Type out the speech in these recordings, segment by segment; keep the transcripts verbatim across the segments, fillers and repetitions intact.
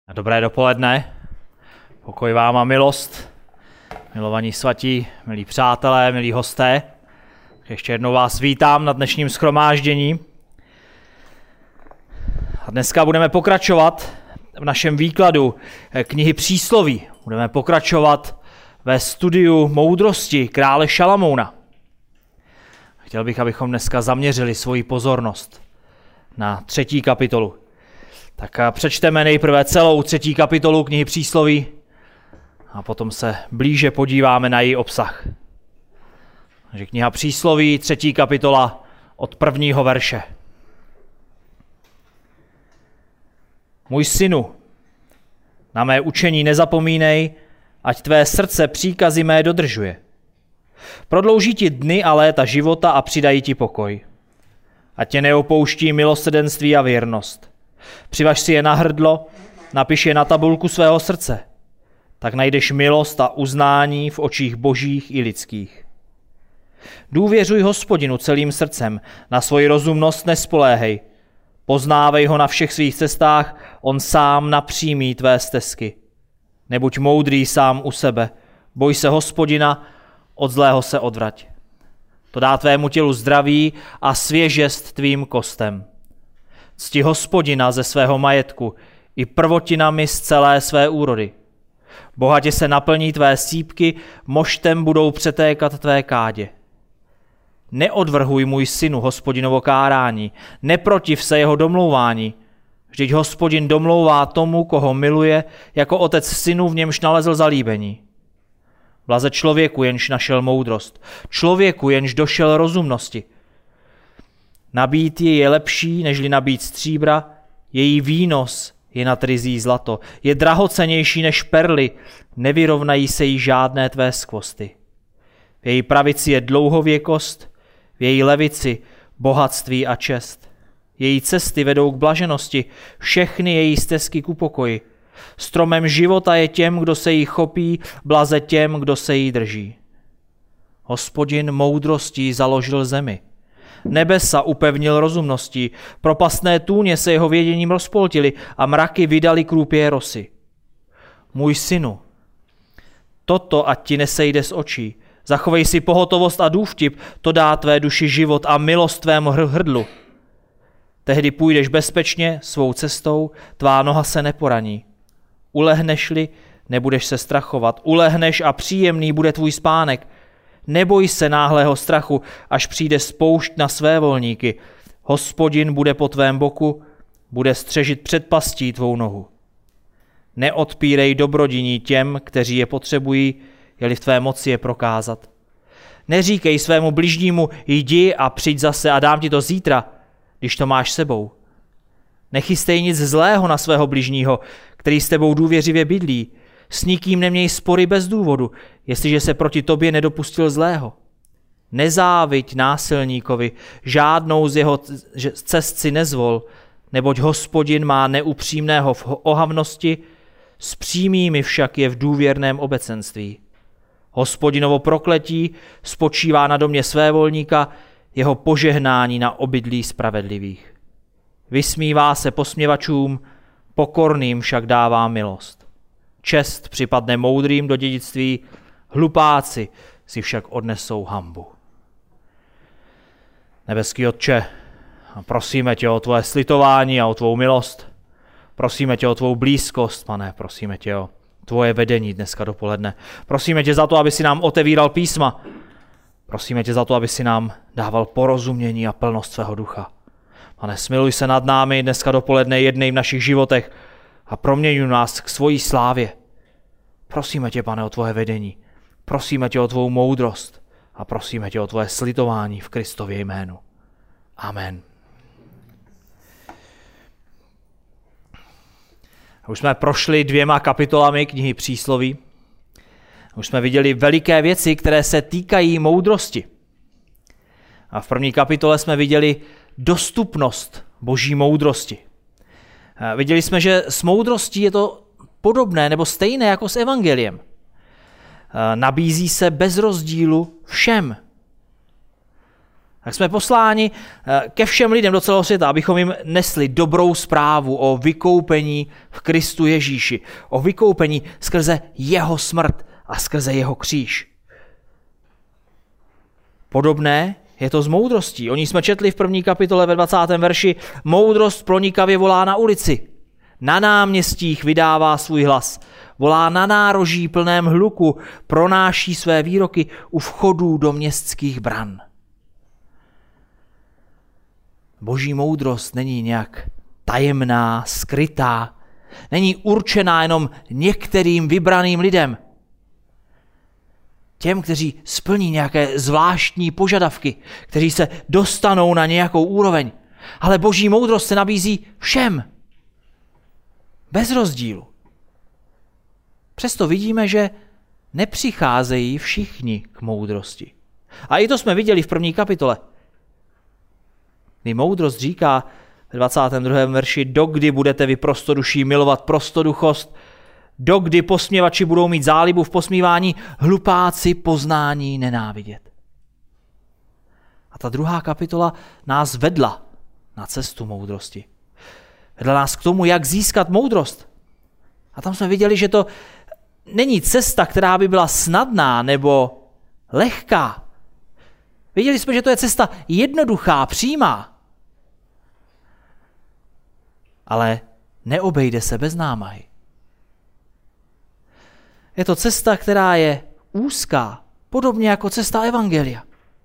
Dobré dopoledne, pokoj vám a milost, milovaní svatí, milí přátelé, milí hosté. Ještě jednou vás vítám na dnešním shromáždění. A dneska budeme pokračovat v našem výkladu knihy Přísloví. Budeme pokračovat ve studiu moudrosti krále Šalamouna. Chtěl bych, abychom dneska zaměřili svoji pozornost na třetí kapitolu. Tak přečteme nejprve celou třetí kapitolu knihy Přísloví a potom se blíže podíváme na její obsah. Takže kniha Přísloví, třetí kapitola od prvního verše. Můj synu, na mé učení nezapomínej, ať tvé srdce příkazy mé dodržuje. Prodlouží ti dny a léta života a přidají ti pokoj. Ať tě neopouští milosrdenství a věrnost. Přivaž si je na hrdlo, napiš je na tabulku svého srdce. Tak najdeš milost a uznání v očích božích i lidských. Důvěřuj Hospodinu celým srdcem, na svoji rozumnost nespoléhej. Poznávej ho na všech svých cestách, on sám napřímí tvé stezky. Nebuď moudrý sám u sebe, boj se Hospodina, od zlého se odvrať. To dá tvému tělu zdraví a svěžest tvým kostem. Cti Hospodina ze svého majetku i prvotinami z celé své úrody. Bohatě se naplní tvé sýpky, moštem budou přetékat tvé kádě. Neodvrhuj, můj synu, Hospodinovo kárání, neprotiv se jeho domlouvání. Vždyť Hospodin domlouvá tomu, koho miluje, jako otec synu, v němž nalezl zalíbení. Blaze člověku, jenž našel moudrost, člověku, jenž došel rozumnosti. Nabít je je lepší, nežli nabít stříbra, její výnos je nad ryzí zlato, je drahocennější než perly, nevyrovnají se jí žádné tvé skvosty. V její pravici je dlouhověkost, v její levici bohatství a čest. Její cesty vedou k blaženosti, všechny její stezky ku pokoji. Stromem života je těm, kdo se jí chopí, blaze těm, kdo se jí drží. Hospodin moudrostí založil zemi. Nebesa upevnil rozumností, propastné tůně se jeho věděním rozpoltily a mraky vydali krůpě rosy. Můj synu, toto ať ti nesejde z očí, zachovej si pohotovost a důvtip, to dá tvé duši život a milost tvému hrdlu. Tehdy půjdeš bezpečně svou cestou, tvá noha se neporaní. Ulehneš-li, nebudeš se strachovat, ulehneš a příjemný bude tvůj spánek. Neboj se náhlého strachu, až přijde spoušť na své volníky. Hospodin bude po tvém boku, bude střežit před pastí tvou nohu. Neodpírej dobrodiní těm, kteří je potřebují, je-li v tvé moci je prokázat. Neříkej svému bližnímu, jdi a přijď zase a dám ti to zítra, když to máš sebou. Nechystej nic zlého na svého bližního, který s tebou důvěřivě bydlí. S nikým neměj spory bez důvodu, jestliže se proti tobě nedopustil zlého. Nezáviď násilníkovi, žádnou z jeho cest si nezvol, neboť Hospodin má neupřímného v ohavnosti, s přímými však je v důvěrném obecenství. Hospodinovo prokletí spočívá na domě svévolníka, jeho požehnání na obydlí spravedlivých. Vysmívá se posměvačům, pokorným však dává milost. Čest připadne moudrým do dědictví, hlupáci si však odnesou hanbu. Nebeský Otče, prosíme tě o tvoje slitování a o tvou milost. Prosíme tě o tvou blízkost, Pane, prosíme tě o tvoje vedení dneska dopoledne. Prosíme tě za to, aby si nám otevíral písma. Prosíme tě za to, aby si nám dával porozumění a plnost svého ducha. Pane, smiluj se nad námi dneska dopoledne jednej v našich životech a proměňuj nás k svojí slávě. Prosíme tě, Pane, o tvoje vedení. Prosíme tě o tvou moudrost a prosíme tě o tvoje slitování v Kristově jménu. Amen. Už jsme prošli dvěma kapitolami knihy Přísloví. Už jsme viděli veliké věci, které se týkají moudrosti. A v první kapitole jsme viděli dostupnost boží moudrosti. Viděli jsme, že s moudrostí je to podobné nebo stejné jako s evangeliem. Nabízí se bez rozdílu všem. Tak jsme posláni ke všem lidem do celého světa, abychom jim nesli dobrou zprávu o vykoupení v Kristu Ježíši, o vykoupení skrze jeho smrt a skrze jeho kříž. Podobné je to s moudrostí. O ní jsme četli v první kapitole ve dvacátém verši. Moudrost pronikavě volá na ulici. Na náměstích vydává svůj hlas. Volá na nároží plném hluku, pronáší své výroky u vchodů do městských bran. Boží moudrost není nějak tajemná, skrytá, není určená jenom některým vybraným lidem. Těm, kteří splní nějaké zvláštní požadavky, kteří se dostanou na nějakou úroveň. Ale boží moudrost se nabízí všem. Bez rozdílu. Přesto vidíme, že nepřicházejí všichni k moudrosti. A i to jsme viděli v první kapitole. Kdy moudrost říká v dvacátém druhém verši, dokdy budete vy prostoduší milovat prostoduchost, dokdy posměvači budou mít zálibu v posmívání, hlupáci poznání nenávidět. A ta druhá kapitola nás vedla na cestu moudrosti. Vedla nás k tomu, jak získat moudrost. A tam jsme viděli, že to není cesta, která by byla snadná nebo lehká. Viděli jsme, že to je cesta jednoduchá, přímá. Ale neobejde se bez námahy. Je to cesta, která je úzká, podobně jako cesta evangelia.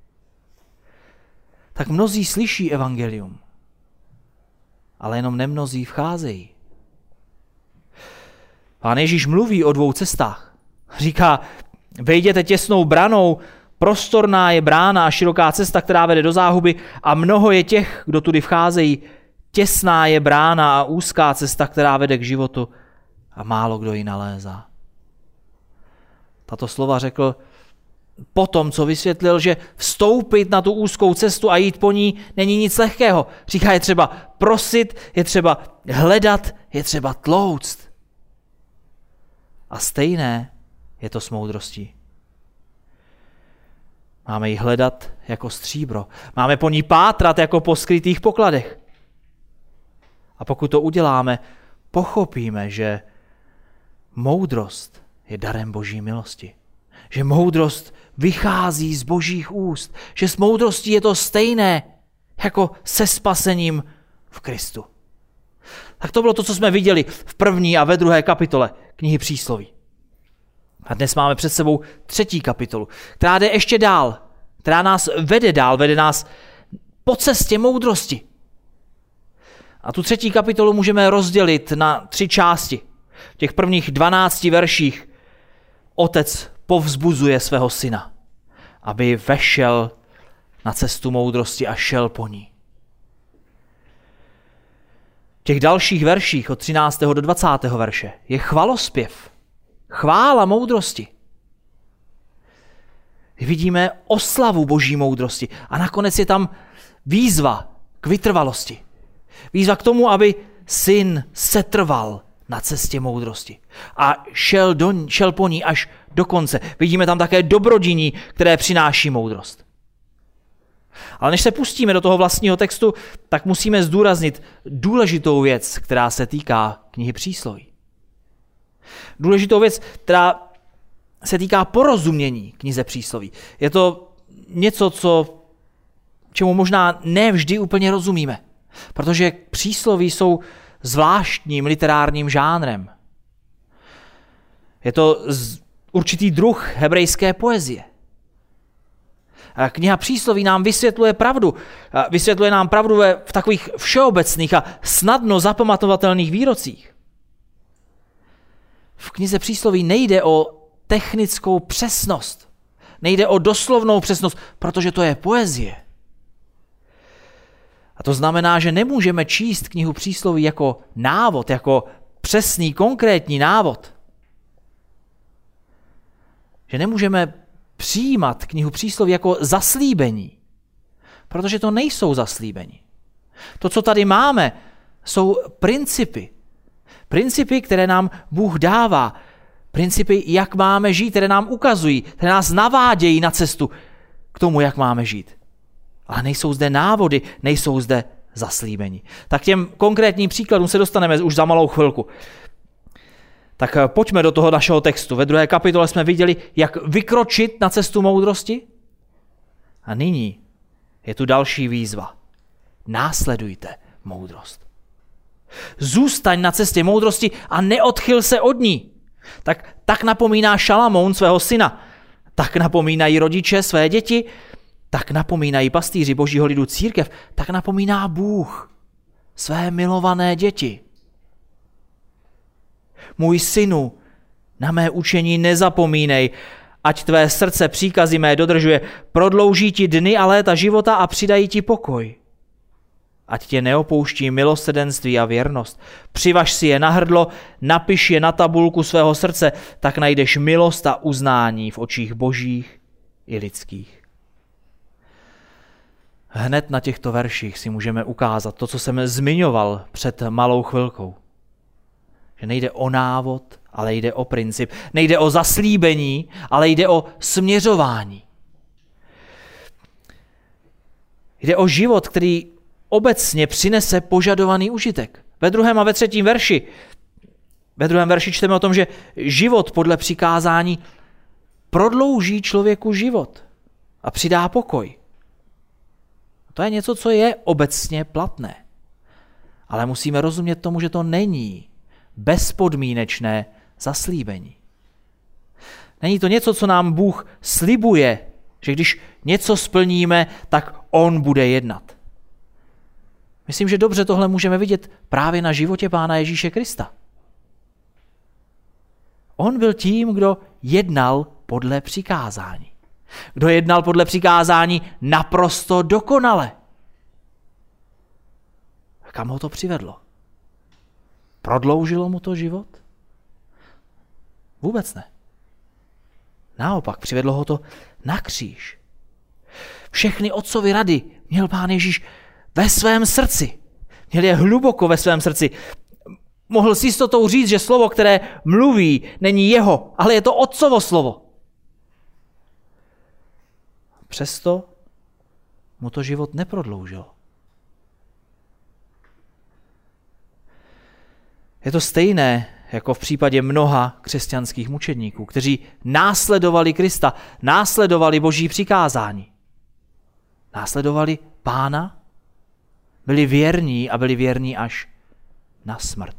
Tak mnozí slyší evangelium, ale jenom nemnozí vcházejí. Pán Ježíš mluví o dvou cestách. Říká, vejděte těsnou branou, prostorná je brána a široká cesta, která vede do záhuby a mnoho je těch, kdo tudy vcházejí. Těsná je brána a úzká cesta, která vede k životu a málo kdo ji nalézá. Tato slova řekl potom, co vysvětlil, že vstoupit na tu úzkou cestu a jít po ní není nic lehkého. Říká, je třeba prosit, je třeba hledat, je třeba tlouct. A stejné je to s moudrostí. Máme ji hledat jako stříbro. Máme po ní pátrat jako po skrytých pokladech. A pokud to uděláme, pochopíme, že moudrost je darem Boží milosti. Že moudrost vychází z Božích úst. Že s moudrostí je to stejné jako se spasením v Kristu. Tak to bylo to, co jsme viděli v první a ve druhé kapitole knihy Přísloví. A dnes máme před sebou třetí kapitolu, která jde ještě dál, která nás vede dál, vede nás po cestě moudrosti. A tu třetí kapitolu můžeme rozdělit na tři části. V těch prvních dvanácti verších otec povzbuzuje svého syna, aby vešel na cestu moudrosti a šel po ní. V těch dalších verších od třináctého do dvacátého verše je chvalospěv, chvála moudrosti. Vidíme oslavu Boží moudrosti a nakonec je tam výzva k vytrvalosti. Výzva k tomu, aby syn setrval na cestě moudrosti a šel, do, šel po ní až do konce. Vidíme tam také dobrodiní, které přináší moudrost. Ale než se pustíme do toho vlastního textu, tak musíme zdůraznit důležitou věc, která se týká knihy Přísloví. Důležitou věc, která se týká porozumění knize Přísloví. Je to něco, co, čemu možná ne vždy úplně rozumíme, protože přísloví jsou zvláštním literárním žánrem. Je to určitý druh hebrejské poezie. Kniha Přísloví nám vysvětluje pravdu. Vysvětluje nám pravdu ve, v takových všeobecných a snadno zapamatovatelných výrocích. V knize Přísloví nejde o technickou přesnost. Nejde o doslovnou přesnost, protože to je poezie. A to znamená, že nemůžeme číst knihu Přísloví jako návod, jako přesný, konkrétní návod. Že nemůžeme přijímat knihu Přísloví jako zaslíbení, protože to nejsou zaslíbení. To, co tady máme, jsou principy. Principy, které nám Bůh dává. Principy, jak máme žít, které nám ukazují, které nás navádějí na cestu k tomu, jak máme žít. Ale nejsou zde návody, nejsou zde zaslíbení. Tak těm konkrétním příkladům se dostaneme už za malou chvilku. Tak pojďme do toho našeho textu. Ve druhé kapitole jsme viděli, jak vykročit na cestu moudrosti. A nyní je tu další výzva. Následujte moudrost. Zůstaň na cestě moudrosti a neodchyl se od ní. Tak, tak napomíná Šalamoun svého syna. Tak napomínají rodiče své děti. Tak napomínají pastýři božího lidu církev. Tak napomíná Bůh své milované děti. Můj synu, na mé učení nezapomínej, ať tvé srdce příkazy mé dodržuje, prodlouží ti dny a léta života a přidají ti pokoj. Ať tě neopouští milosrdenství a věrnost. Přivaž si je na hrdlo, napiš je na tabulku svého srdce, tak najdeš milost a uznání v očích božích i lidských. Hned na těchto verších si můžeme ukázat to, co jsem zmiňoval před malou chvilkou. Že nejde o návod, ale jde o princip. Nejde o zaslíbení, ale jde o směřování. Jde o život, který obecně přinese požadovaný užitek. Ve druhém a ve třetím verši, ve druhém verši čteme o tom, že život podle přikázání prodlouží člověku život a přidá pokoj. To je něco, co je obecně platné. Ale musíme rozumět tomu, že to není bezpodmínečné zaslíbení. Není to něco, co nám Bůh slibuje, že když něco splníme, tak on bude jednat. Myslím, že dobře tohle můžeme vidět právě na životě Pána Ježíše Krista. On byl tím, kdo jednal podle přikázání. Kdo jednal podle přikázání naprosto dokonale. Kam ho to přivedlo? Prodloužilo mu to život? Vůbec ne. Naopak, přivedlo ho to na kříž. Všechny otcovy rady měl Pán Ježíš ve svém srdci. Měl je hluboko ve svém srdci. Mohl s jistotou říct, že slovo, které mluví, není jeho, ale je to otcovo slovo. Přesto mu to život neprodloužilo. Je to stejné jako v případě mnoha křesťanských mučedníků, kteří následovali Krista, následovali Boží přikázání. Následovali Pána, byli věrní a byli věrní až na smrt.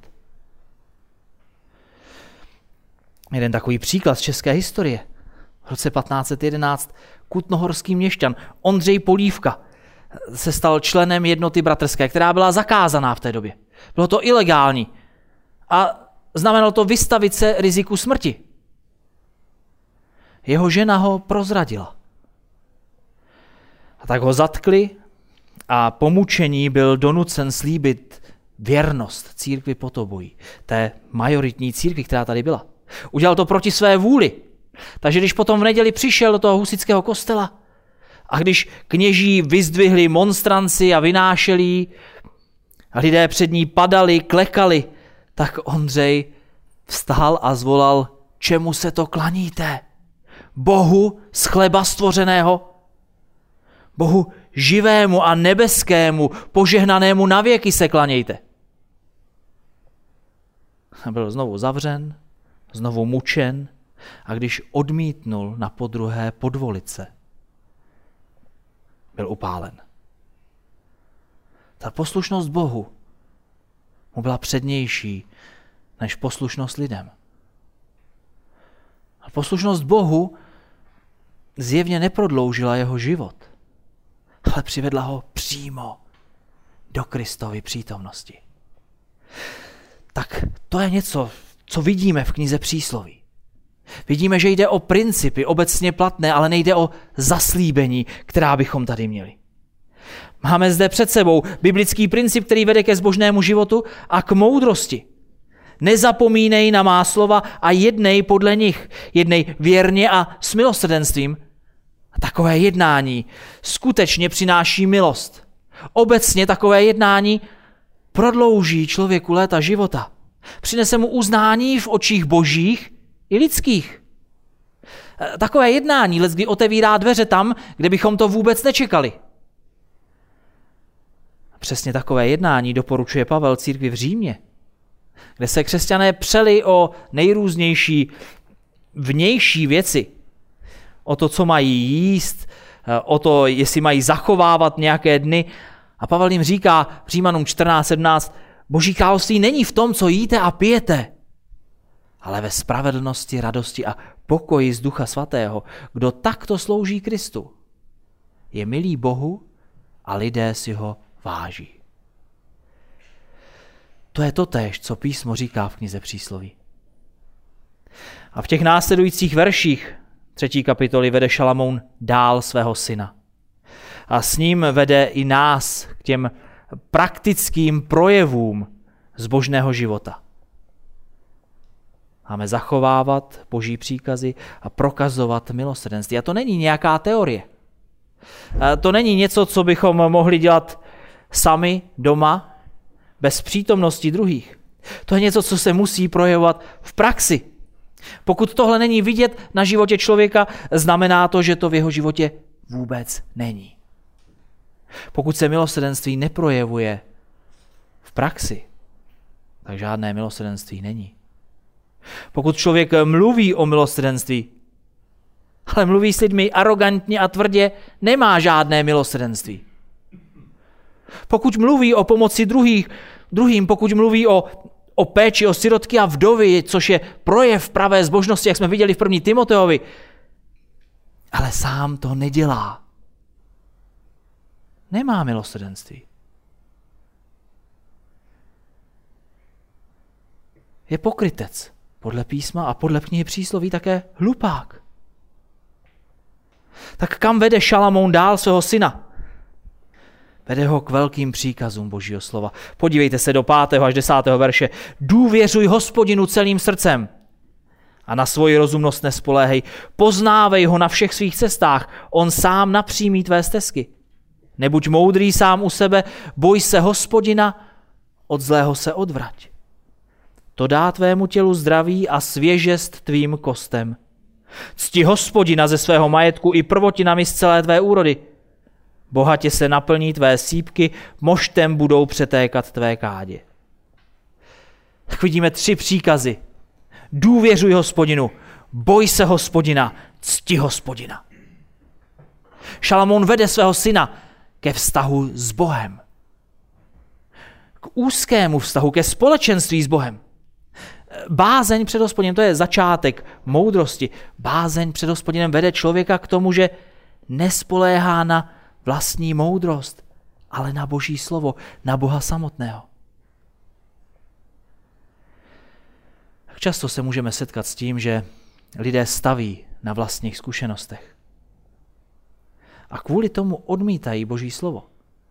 Jeden takový příklad z české historie. V roce patnáct set jedenáct kutnohorský měšťan Ondřej Polívka se stal členem jednoty bratrské, která byla zakázaná v té době. Bylo to ilegální a znamenalo to vystavit se riziku smrti. Jeho žena ho prozradila. A tak ho zatkli a po mučení byl donucen slíbit věrnost církvi Potobojí, té majoritní církvi, která tady byla. Udělal to proti své vůli. Takže když potom v neděli přišel do toho husitského kostela a když kněží vyzdvihli monstranci a vynášeli a lidé před ní padali, klekali, tak Ondřej vstal a zvolal, čemu se to klaníte? Bohu z chleba stvořeného? Bohu živému a nebeskému, požehnanému na věky se klanějte. A byl znovu zavřen, znovu mučen a když odmítnul na podruhé podvolit se, byl upálen. Ta poslušnost Bohu mu byla přednější než poslušnost lidem. A poslušnost Bohu zjevně neprodloužila jeho život, ale přivedla ho přímo do Kristovy přítomnosti. Tak to je něco, co vidíme v knize Přísloví. Vidíme, že jde o principy obecně platné, ale nejde o zaslíbení, která bychom tady měli. Máme zde před sebou biblický princip, který vede ke zbožnému životu a k moudrosti. Nezapomínej na má slova a jednej podle nich. Jednej věrně a s milosrdenstvím. A takové jednání skutečně přináší milost. Obecně takové jednání prodlouží člověku léta života. Přinese mu uznání v očích božích i lidských. Takové jednání leckdy otevírá dveře tam, kde bychom to vůbec nečekali. přesně takové jednání doporučuje Pavel církvi v Římě, kde se křesťané přeli o nejrůznější vnější věci. O to, co mají jíst, o to, jestli mají zachovávat nějaké dny. A Pavel jim říká v Římanům čtrnáct sedmnáct, Boží království není v tom, co jíte a pijete, ale ve spravedlnosti, radosti a pokoji z Ducha Svatého. Kdo takto slouží Kristu, je milý Bohu a lidé si ho váží. To je totéž, co písmo říká v knize Přísloví. A v těch následujících verších třetí kapitoly vede Šalamoun dál svého syna. A s ním vede i nás k těm praktickým projevům zbožného života. Máme zachovávat Boží příkazy a prokazovat milosrdenství. A to není nějaká teorie. A to není něco, co bychom mohli dělat sami doma, bez přítomnosti druhých. To je něco, co se musí projevovat v praxi. Pokud tohle není vidět na životě člověka, znamená to, že to v jeho životě vůbec není. Pokud se milosrdenství neprojevuje v praxi, tak žádné milosrdenství není. Pokud člověk mluví o milosrdenství, ale mluví s lidmi arogantně a tvrdě, nemá žádné milosrdenství. Pokud mluví o pomoci druhých, druhým, pokud mluví o, o péči o sirotky a vdovy, což je projev pravé zbožnosti, jak jsme viděli v první Timoteovi, ale sám to nedělá, nemá milosrdenství. Je pokrytec podle písma a podle knihy Přísloví také hlupák. Tak kam vede Šalamoun dál svého syna? Vede ho k velkým příkazům Božího slova. Podívejte se do pátého až desátého verše. Důvěřuj Hospodinu celým srdcem a na svoji rozumnost nespoléhej. Poznávej ho na všech svých cestách. On sám napřímí tvé stezky. Nebuď moudrý sám u sebe, boj se Hospodina, od zlého se odvrať. To dá tvému tělu zdraví a svěžest tvým kostem. Cti Hospodina ze svého majetku i prvotinami z celé tvé úrody. Bohatě se naplní tvé sýpky, moštem budou přetékat tvé kádě. Tak vidíme tři příkazy. Důvěřuj Hospodinu, boj se Hospodina, cti Hospodina. Šalamoun vede svého syna ke vztahu s Bohem. K úzkému vztahu, ke společenství s Bohem. Bázeň před Hospodinem, to je začátek moudrosti. Bázeň před Hospodinem vede člověka k tomu, že nespoléhá na vlastní moudrost, ale na Boží slovo, na Boha samotného. Tak často se můžeme setkat s tím, že lidé staví na vlastních zkušenostech. A kvůli tomu odmítají Boží slovo.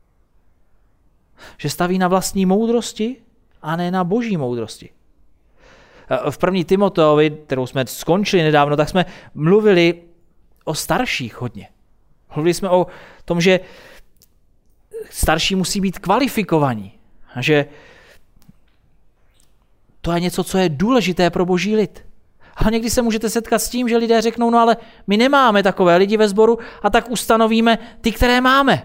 Že staví na vlastní moudrosti a ne na Boží moudrosti. V první Timoteovi, kterou jsme skončili nedávno, tak jsme mluvili o starších hodně. Mluvili jsme o tom, že starší musí být kvalifikovaní. A že to je něco, co je důležité pro Boží lid. Ale někdy se můžete setkat s tím, že lidé řeknou, no ale my nemáme takové lidi ve sboru a tak ustanovíme ty, které máme.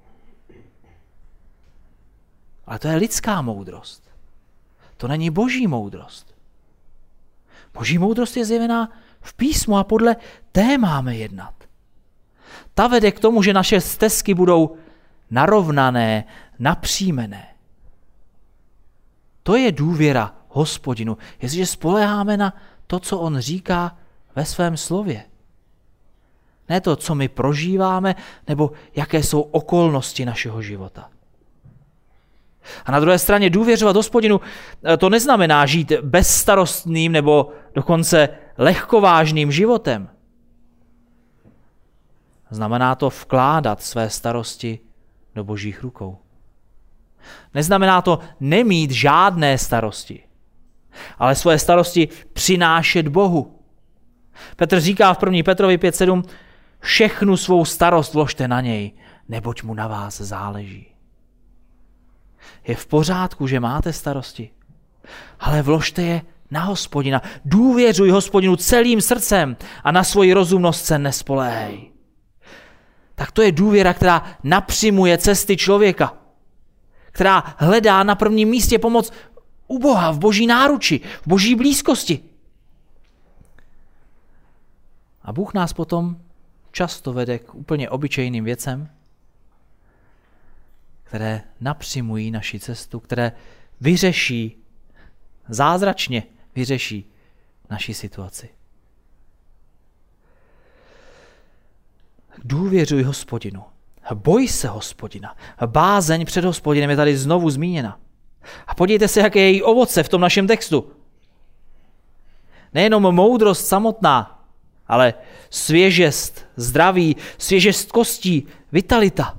Ale to je lidská moudrost. To není Boží moudrost. Boží moudrost je zjevená v písmu a podle té máme jednat. Ta vede k tomu, že naše stezky budou narovnané, napřímené. To je důvěra Hospodinu, jestliže spoléháme na to, co on říká ve svém slově. Ne to, co my prožíváme, nebo jaké jsou okolnosti našeho života. A na druhé straně důvěřovat Hospodinu, to neznamená žít bezstarostným nebo dokonce lehkovážným životem. Znamená to vkládat své starosti do Božích rukou. Neznamená to nemít žádné starosti, ale svoje starosti přinášet Bohu. Petr říká v první Petrovi pět sedm, všechnu svou starost vložte na něj, neboť mu na vás záleží. Je v pořádku, že máte starosti, ale vložte je na Hospodina. Důvěřuj Hospodinu celým srdcem a na svoji rozumnost se nespoléhej. Tak to je důvěra, která napřimuje cesty člověka. která hledá na prvním místě pomoc u Boha, v Boží náruči, v Boží blízkosti. A Bůh nás potom často vede k úplně obyčejným věcem, které napřimují naši cestu, které vyřeší, zázračně vyřeší naši situaci. Důvěřuj Hospodinu. Boj se Hospodina. Bázeň před Hospodinem je tady znovu zmíněna. A podívejte se, jaké je její ovoce v tom našem textu. Nejenom moudrost samotná, ale svěžest, zdraví, svěžest kostí, vitalita.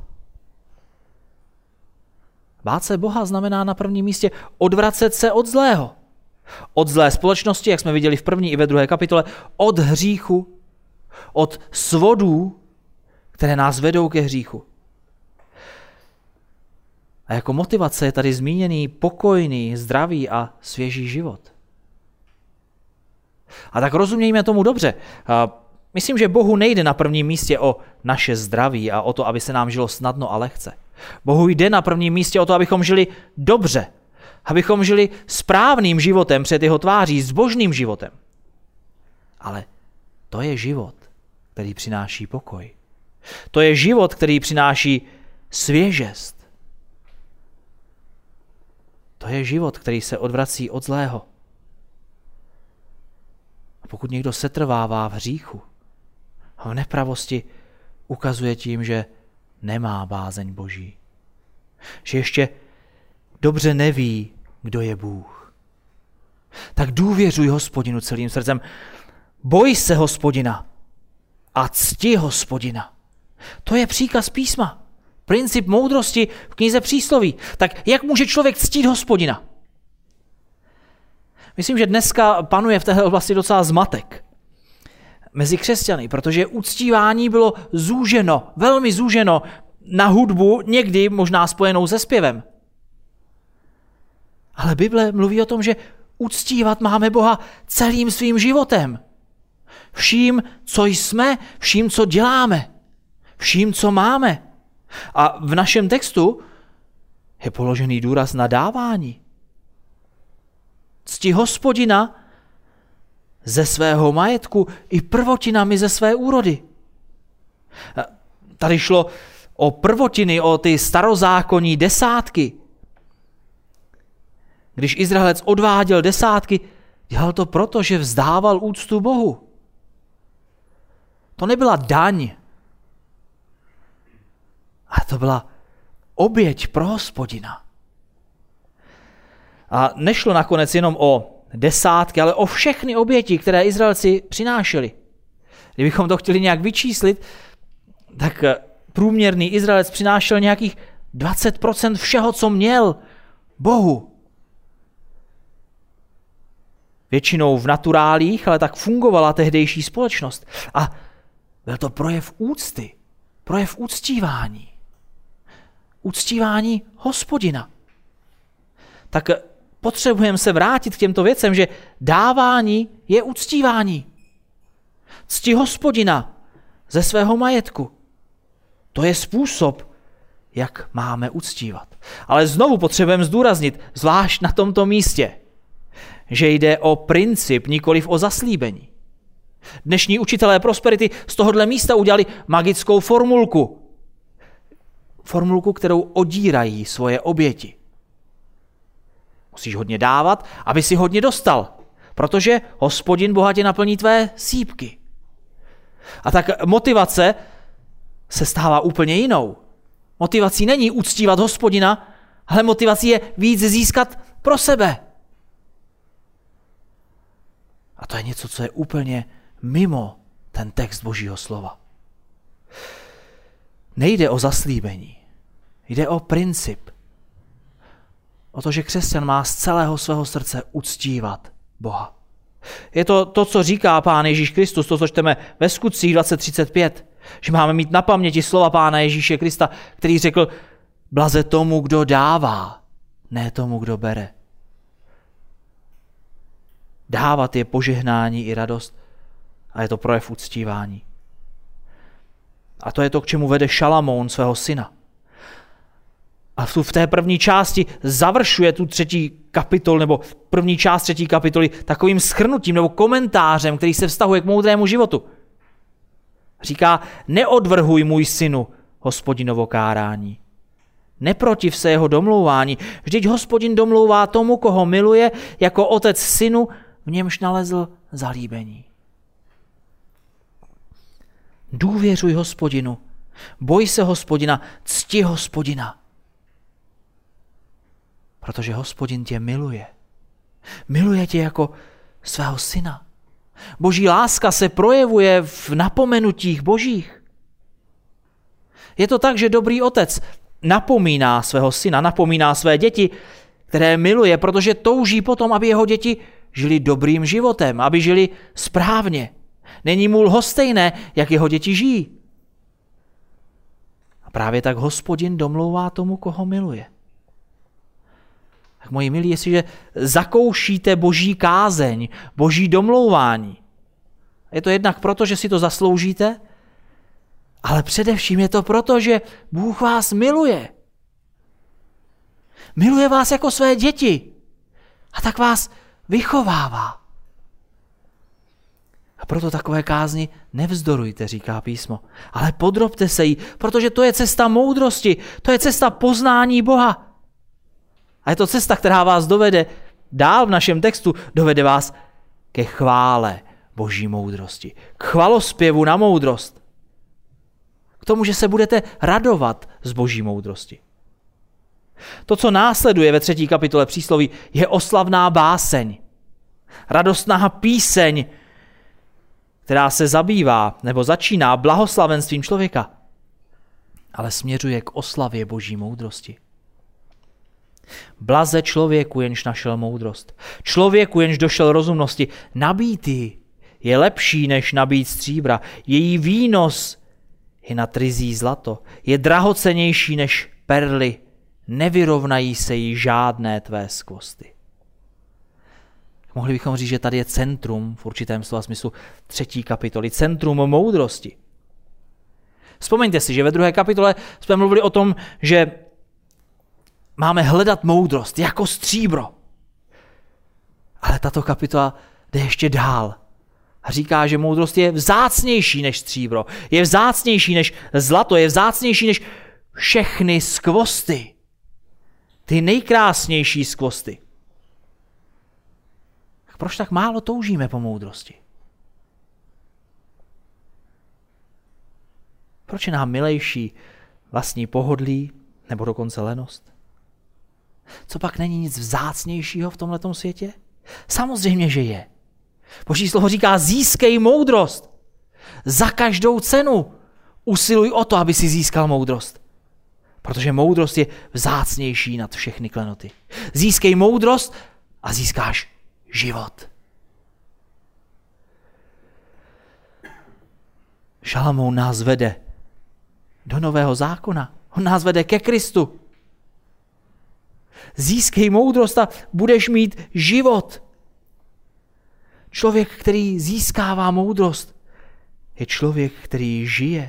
Bát se Boha znamená na prvním místě odvracet se od zlého. Od zlé společnosti, jak jsme viděli v první i ve druhé kapitole, od hříchu, od svodů, které nás vedou ke hříchu. A jako motivace je tady zmíněný pokojný, zdravý a svěží život. A tak rozumějme tomu dobře. Myslím, že Bohu nejde na prvním místě o naše zdraví a o to, aby se nám žilo snadno a lehce. Bohu jde na prvním místě o to, abychom žili dobře, abychom žili správným životem před jeho tváří, zbožným životem. Ale to je život, který přináší pokoj. To je život, který přináší svěžest. To je život, který se odvrací od zlého. A pokud někdo setrvává v hříchu, v nepravosti, ukazuje tím, že nemá bázeň Boží. Že ještě dobře neví, kdo je Bůh. Tak důvěřuj Hospodinu celým srdcem. Boj se Hospodina a cti Hospodina. To je příkaz písma. Princip moudrosti v knize Přísloví. Tak jak může člověk ctít Hospodina? Myslím, že dneska panuje v této oblasti docela zmatek mezi křesťany, protože uctívání bylo zúženo, velmi zúženo na hudbu, někdy možná spojenou se zpěvem. Ale Bible mluví o tom, že uctívat máme Boha celým svým životem. Vším, co jsme, vším, co děláme, vším, co máme. A v našem textu je položený důraz na dávání. Cti Hospodina ze svého majetku i prvotinami ze své úrody. Tady šlo o prvotiny, o ty starozákonní desátky. Když Izraelec odváděl desátky, dělal to proto, že vzdával úctu Bohu. To nebyla daň, ale to byla oběť pro Hospodina. A nešlo nakonec jenom o desátky, ale o všechny oběti, které Izraelci přinášeli. Kdybychom to chtěli nějak vyčíslit, tak průměrný Izraelec přinášel nějakých dvacet procent všeho, co měl Bohu. Většinou v naturálích, ale tak fungovala tehdejší společnost. A byl to projev úcty, projev uctívání. Uctívání Hospodina. Tak potřebujeme se vrátit k těmto věcem, že dávání je uctívání. Cti Hospodina ze svého majetku. To je způsob, jak máme uctívat. Ale znovu potřebujeme zdůraznit, zvlášť na tomto místě, že jde o princip, nikoliv o zaslíbení. Dnešní učitelé prosperity z tohohle místa udělali magickou formulku. Formulku, kterou odírají svoje oběti. Musíš hodně dávat, aby si hodně dostal, protože Hospodin bohatě naplní tvé sýpky. A tak motivace se stává úplně jinou. Motivací není uctívat Hospodina, ale motivací je víc získat pro sebe. A to je něco, co je úplně mimo ten text Božího slova. Nejde o zaslíbení, jde o princip. O to, že křesťan má z celého svého srdce uctívat Boha. Je to to, co říká Pán Ježíš Kristus, to, co čteme ve Skutcích dvacet třicet pět, že máme mít na paměti slova Pána Ježíše Krista, který řekl, blaze tomu, kdo dává, ne tomu, kdo bere. Dávat je požehnání i radost a je to projev uctívání. A to je to, k čemu vede Šalamoun svého syna. A v té první části završuje tu třetí kapitolu, nebo první část třetí kapitoly takovým shrnutím nebo komentářem, který se vztahuje k moudrému životu. Říká, neodvrhuj můj synu Hospodinovo kárání. Neprotiv se jeho domlouvání. Vždyť Hospodin domlouvá tomu, koho miluje, jako otec synu, v němž nalezl zalíbení. Důvěřuj Hospodinu, boj se Hospodina, cti Hospodina. Protože Hospodin tě miluje. Miluje tě jako svého syna. Boží láska se projevuje v napomenutích božích. Je to tak, že dobrý otec napomíná svého syna, napomíná své děti, které miluje, protože touží potom, aby jeho děti žili dobrým životem, aby žili správně. Není mu lhostejné, jak jeho děti žijí. A právě tak Hospodin domlouvá tomu, koho miluje. Tak moji milí, jestliže zakoušíte boží kázeň, boží domlouvání, je to jednak proto, že si to zasloužíte, ale především je to proto, že Bůh vás miluje. Miluje vás jako své děti a tak vás vychovává. A proto takové kázni nevzdorujte, říká písmo, ale podrobte se jí, protože to je cesta moudrosti, to je cesta poznání Boha. A je to cesta, která vás dovede, dál v našem textu, dovede vás ke chvále boží moudrosti, k chvalospěvu na moudrost. K tomu, že se budete radovat z boží moudrosti. To, co následuje ve třetí kapitole přísloví, je oslavná báseň, radostná píseň, která se zabývá nebo začíná blahoslavenstvím člověka, ale směřuje k oslavě boží moudrosti. Blaze člověku, jenž našel moudrost. Člověku, jenž došel rozumnosti. Nabít ji je lepší, než nabít stříbra. Její výnos je na trizí zlato. Je drahocennější než perly. Nevyrovnají se jí žádné tvé skvosty. Mohli bychom říct, že tady je centrum, v určitém slova smyslu, třetí kapitoly, centrum moudrosti. Vzpomeňte si, že ve druhé kapitole jsme mluvili o tom, že máme hledat moudrost jako stříbro. Ale tato kapitola jde ještě dál a říká, že moudrost je vzácnější než stříbro, je vzácnější než zlato, je vzácnější než všechny skvosty. Ty nejkrásnější skvosty. Proč tak málo toužíme po moudrosti? Proč je nám milejší vlastní pohodlí nebo dokonce lenost? Co pak není nic vzácnějšího v tomhletom světě? Samozřejmě, že je. Boží slovo říká, získej moudrost. Za každou cenu usiluj o to, aby si získal moudrost. Protože moudrost je vzácnější nad všechny klenoty. Získej moudrost a získáš život. Šalamoun nás vede do nového zákona. On nás vede ke Kristu. Získej moudrost a budeš mít život. Člověk, který získává moudrost, je člověk, který žije.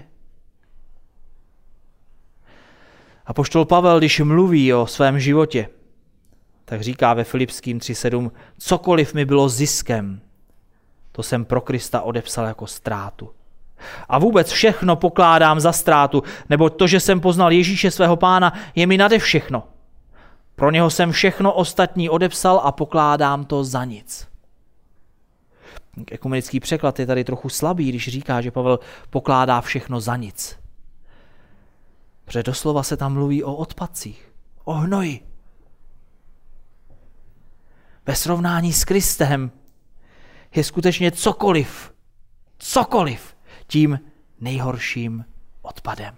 Apoštol Pavel, když mluví o svém životě, tak říká ve Filipským tři sedm, cokoliv mi bylo ziskem, to jsem pro Krista odepsal jako ztrátu. A vůbec všechno pokládám za ztrátu, nebo to, že jsem poznal Ježíše svého pána, je mi nade všechno. Pro něho jsem všechno ostatní odepsal a pokládám to za nic. Ekumenický překlad je tady trochu slabý, když říká, že Pavel pokládá všechno za nic. Protože doslova se tam mluví o odpadcích, o hnoji. Ve srovnání s Kristem je skutečně cokoliv, cokoliv tím nejhorším odpadem.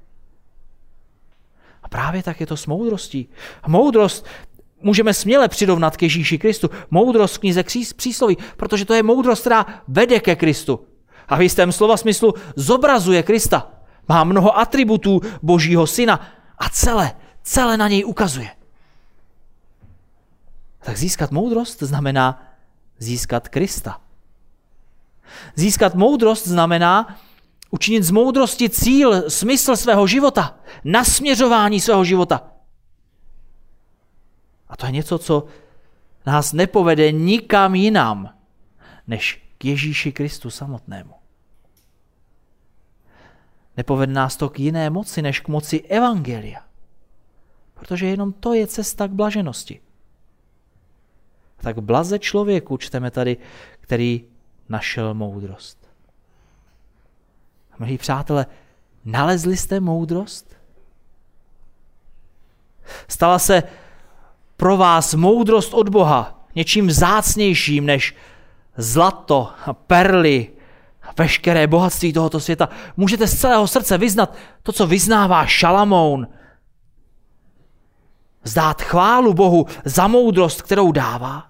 A právě tak je to s moudrostí. A moudrost můžeme směle přirovnat k Ježíši Kristu. Moudrost v knize Přísloví, protože to je moudrost, která vede ke Kristu. A v jistém slova smyslu zobrazuje Krista. Má mnoho atributů Božího syna a celé, celé na něj ukazuje. Tak získat moudrost znamená získat Krista. Získat moudrost znamená učinit z moudrosti cíl, smysl svého života, nasměřování svého života. A to je něco, co nás nepovede nikam jinam, než k Ježíši Kristu samotnému. Nepovede nás to k jiné moci, než k moci evangelia. Protože jenom to je cesta k blaženosti. Tak blaze člověku, čteme tady, který našel moudrost. Milí přátelé, nalezli jste moudrost? Stala se pro vás moudrost od Boha něčím vzácnějším než zlato, perly, veškeré bohatství tohoto světa. Můžete z celého srdce vyznat to, co vyznává Šalamoun. Vzdát chválu Bohu za moudrost, kterou dává.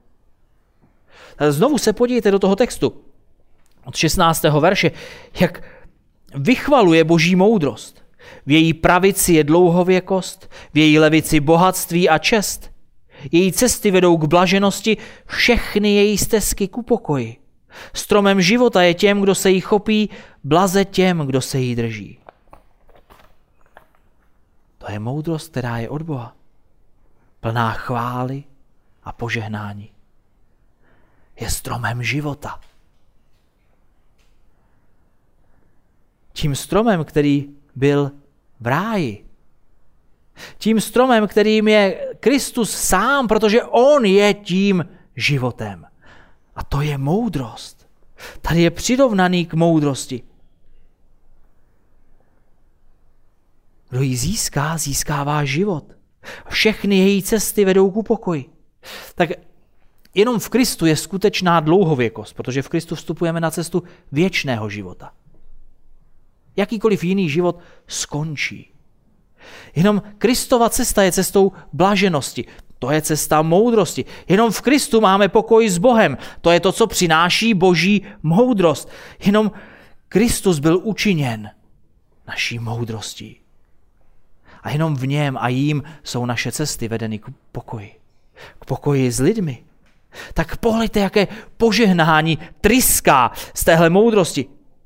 Znovu se podívejte do toho textu od šestnáctého verše, jak vychvaluje Boží moudrost. V její pravici je dlouhověkost, v její levici bohatství a čest. Její cesty vedou k blaženosti, všechny její stezky ku pokoji. Stromem života je těm, kdo se jí chopí, blaze těm, kdo se jí drží. To je moudrost, která je od Boha. Plná chvály a požehnání. Je stromem života. Tím stromem, který byl v ráji. Tím stromem, kterým je Kristus sám, protože on je tím životem. A to je moudrost. Tady je přirovnaný k moudrosti. Kdo ji získá, získává život. Všechny její cesty vedou ku pokoji. Tak jenom v Kristu je skutečná dlouhověkost, protože v Kristu vstupujeme na cestu věčného života. Jakýkoliv jiný život skončí. Jenom Kristova cesta je cestou blaženosti. To je cesta moudrosti. Jenom v Kristu máme pokoj s Bohem. To je to, co přináší Boží moudrost. Jenom Kristus byl učiněn naší moudrostí. A jenom v něm a jím jsou naše cesty vedeny k pokoji. K pokoji s lidmi. Tak pohleďte, jaké požehnání tryská z téhle moudrosti.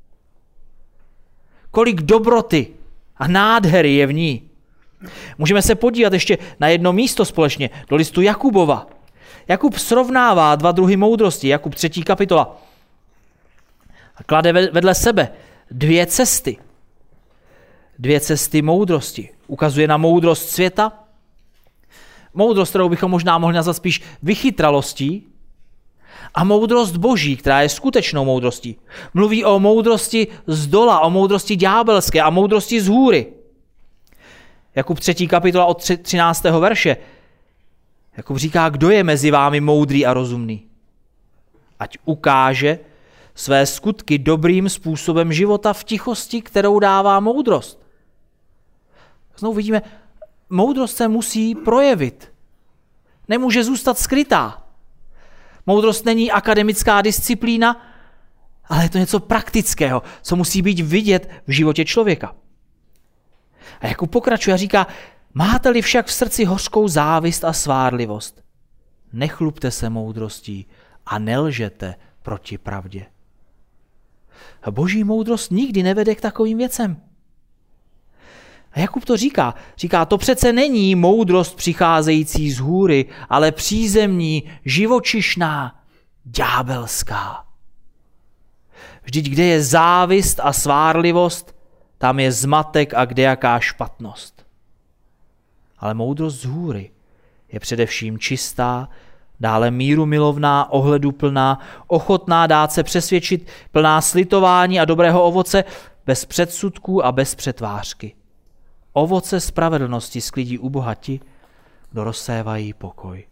Kolik dobroty a nádhery je v ní. Můžeme se podívat ještě na jedno místo společně, do listu Jakubova. Jakub srovnává dva druhy moudrosti, Jakub třetí kapitola. A klade vedle sebe dvě cesty. Dvě cesty moudrosti. Ukazuje na moudrost světa, moudrost, kterou bychom možná mohli nazvat spíš vychytralostí, a moudrost Boží, která je skutečnou moudrostí. Mluví o moudrosti z dola, o moudrosti ďábelské a moudrosti z hůry. Jakub třetí kapitola od třináctého verše. Jakub říká, kdo je mezi vámi moudrý a rozumný. Ať ukáže své skutky dobrým způsobem života v tichosti, kterou dává moudrost. Znovu vidíme, moudrost se musí projevit. Nemůže zůstat skrytá. Moudrost není akademická disciplína, ale je to něco praktického, co musí být vidět v životě člověka. A Jakub pokračuje a říká, máte-li však v srdci hořkou závist a svárlivost, nechlubte se moudrostí a nelžete proti pravdě. A Boží moudrost nikdy nevede k takovým věcem. A Jakub to říká. Říká, to přece není moudrost přicházející z hůry, ale přízemní, živočišná, ďábelská. Vždyť kde je závist a svárlivost, tam je zmatek a kdejaká špatnost. Ale moudrost z hůry je především čistá, dále mírumilovná, ohleduplná, ochotná dát se přesvědčit, plná slitování a dobrého ovoce, bez předsudků a bez přetvářky. Ovoce spravedlnosti sklidí u bohati, kdo rozsévají pokoj.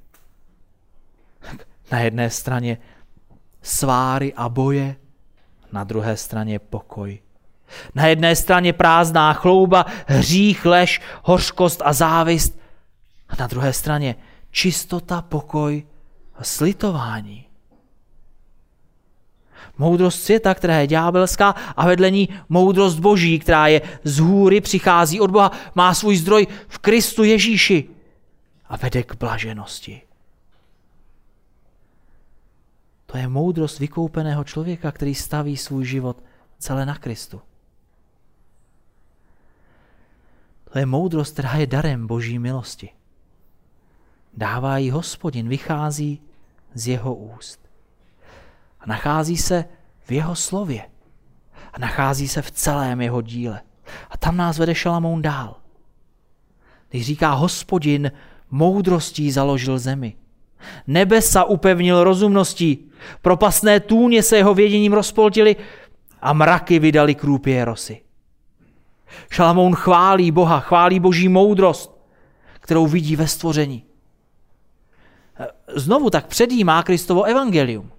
Na jedné straně sváry a boje, na druhé straně pokoj. Na jedné straně prázdná chlouba, hřích, lež, hořkost a závist, a na druhé straně čistota, pokoj a slitování. Moudrost světa, která je ďábelská, a vedle ní moudrost Boží, která je z hůry, přichází od Boha, má svůj zdroj v Kristu Ježíši a vede k blaženosti. To je moudrost vykoupeného člověka, který staví svůj život celé na Kristu. To je moudrost, která je darem Boží milosti. dává jí Hospodin, vychází z jeho úst. A nachází se v jeho slově. A nachází se v celém jeho díle. A tam nás vede Šalamoun dál. Když říká Hospodin moudrostí založil zemi. Nebesa upevnil rozumností. Propastné tůně se jeho věděním rozpoltily a mraky vydali krůpě rosy. Šalamoun chválí Boha, chválí Boží moudrost, kterou vidí ve stvoření. Znovu tak předjímá Kristovo evangelium.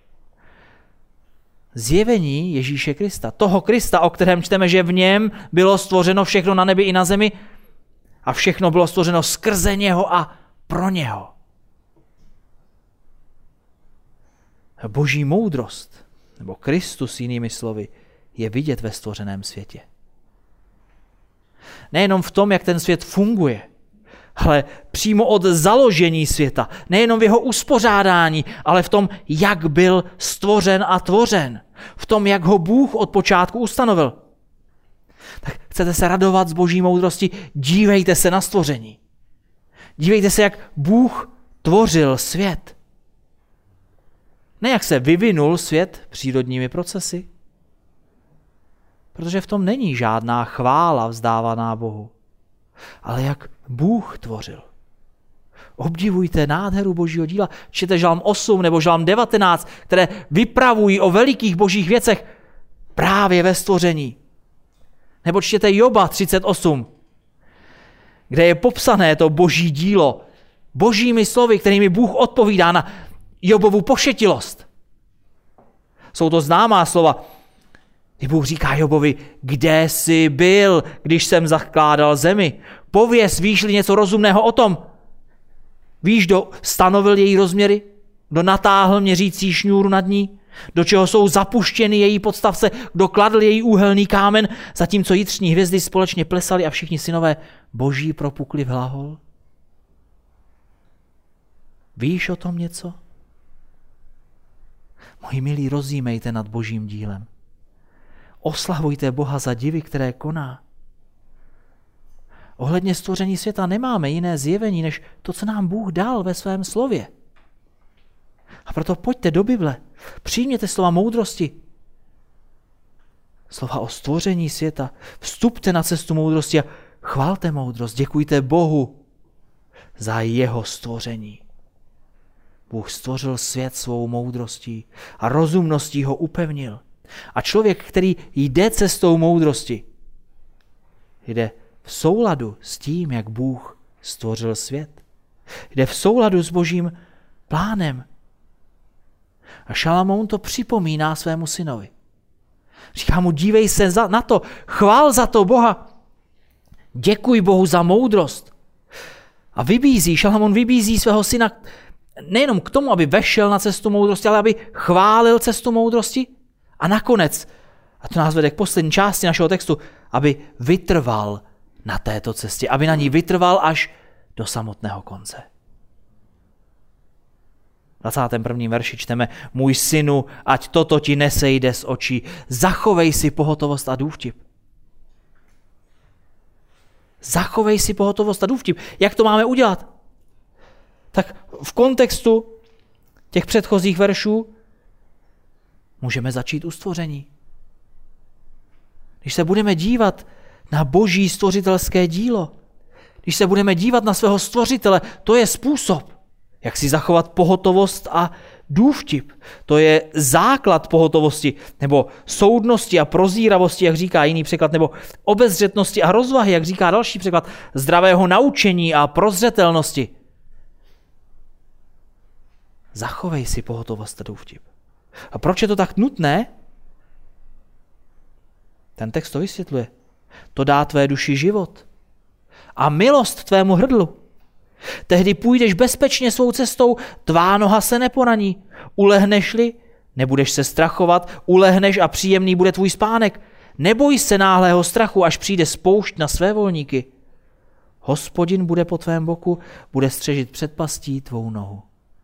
Zjevení Ježíše Krista, toho Krista, o kterém čteme, že v něm bylo stvořeno všechno na nebi i na zemi a všechno bylo stvořeno skrze něho a pro něho. Boží moudrost, nebo Kristus jinými slovy, je vidět ve stvořeném světě. Nejenom v tom, jak ten svět funguje, ale přímo od založení světa, nejenom v jeho uspořádání, ale v tom, jak byl stvořen a tvořen. V tom, jak ho Bůh od počátku ustanovil. Tak chcete se radovat z Boží moudrosti? Dívejte se na stvoření. Dívejte se, jak Bůh tvořil svět. Ne jak se vyvinul svět přírodními procesy. Protože v tom není žádná chvála vzdávaná Bohu. Ale jak Bůh tvořil. Obdivujte nádheru Božího díla. Čtěte Žalm osm nebo Žalm devatenáct, které vypravují o velikých božích věcech právě ve stvoření. Nebo čtěte Joba třicet osm, kde je popsané to boží dílo božími slovy, kterými Bůh odpovídá na Jobovu pošetilost. Jsou to známá slova, kdy Bůh říká Jobovi, kde jsi byl, když jsem zakládal zemi. Pověz, víš-li něco rozumného o tom. Víš, kdo stanovil její rozměry? Kdo natáhl měřící šňůru nad ní? Do čeho jsou zapuštěny její podstavce? Kdo kladl její úhelný kámen, zatímco jitřní hvězdy společně plesaly a všichni synové boží propukli v hlahol? Víš o tom něco? Moji milí, rozjímejte nad božím dílem. Oslavujte Boha za divy, které koná. Ohledně stvoření světa nemáme jiné zjevení, než to, co nám Bůh dal ve svém slově. A proto pojďte do Bible, přijměte slova moudrosti, slova o stvoření světa, vstupte na cestu moudrosti a chvalte moudrost, děkujte Bohu za jeho stvoření. Bůh stvořil svět svou moudrostí a rozumností ho upevnil. A člověk, který jde cestou moudrosti, jde v souladu s tím, jak Bůh stvořil svět. Jde v souladu s božím plánem. A Šalamoun to připomíná svému synovi. Říká mu, dívej se za, na to, chvál za to Boha. Děkuj Bohu za moudrost. A vybízí, Šalamoun vybízí svého syna nejenom k tomu, aby vešel na cestu moudrosti, ale aby chválil cestu moudrosti. A nakonec, a to nás vede k poslední části našeho textu, aby vytrval na této cestě, aby na ní vytrval až do samotného konce. V dvacátém prvním verši čteme, můj synu, ať toto ti nesejde z očí, zachovej si pohotovost a důvtip. Zachovej si pohotovost a důvtip. Jak to máme udělat? Tak v kontextu těch předchozích veršů můžeme začít u stvoření. Když se budeme dívat na boží stvořitelské dílo, když se budeme dívat na svého stvořitele, to je způsob, jak si zachovat pohotovost a důvtip. To je základ pohotovosti, nebo soudnosti a prozíravosti, jak říká jiný překlad, nebo obezřetnosti a rozvahy, jak říká další překlad, zdravého naučení a prozřetelnosti. Zachovej si pohotovost a důvtip. A proč je to tak nutné? Ten text to vysvětluje. To dá tvé duši život a milost tvému hrdlu. Tehdy půjdeš bezpečně svou cestou, tvá noha se neporaní. Ulehneš-li, nebudeš se strachovat, ulehneš a příjemný bude tvůj spánek. Neboj se náhlého strachu, až přijde spoušť na své volníky. Hospodin bude po tvém boku, bude střežit před pastí tvou nohu.